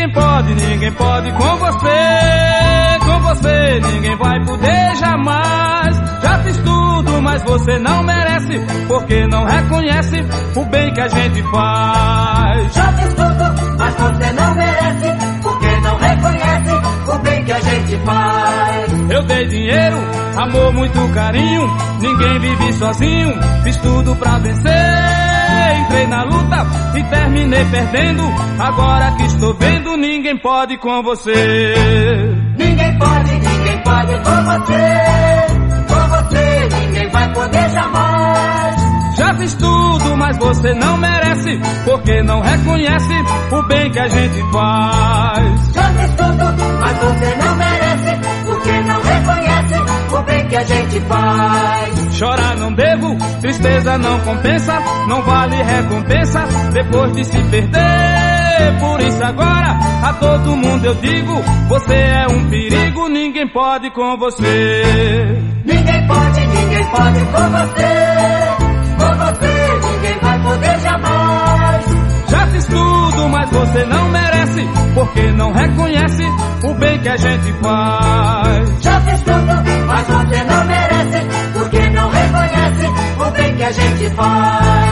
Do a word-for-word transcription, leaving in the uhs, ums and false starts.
Ninguém pode, ninguém pode com você. Com você ninguém vai poder jamais. Já fiz tudo, mas você não merece, porque não reconhece o bem que a gente faz. Já fiz tudo, mas você não merece, porque não reconhece o bem que a gente faz. Eu dei dinheiro, amor, muito carinho. Ninguém vive sozinho, fiz tudo pra vencer. Entrei na luta e terminei perdendo. Agora que estou vendo, ninguém pode com você. Ninguém pode, ninguém pode com você. Com você ninguém vai poder jamais. Já fiz tudo, mas você não merece, porque não reconhece o bem que a gente faz. Já fiz tudo, mas você não merece, porque não reconhece o bem que a gente faz. Chorar não devo, tristeza não compensa, não vale recompensa depois de se perder. Por isso agora a todo mundo eu digo, você é um perigo, ninguém pode com você. Ninguém pode, ninguém pode com você. Com você ninguém vai poder jamais. Já fiz tudo, mas você não merece, porque não reconhece o bem que a gente faz. Já fiz tudo, mas você não merece, porque não reconhece o bem que a gente faz.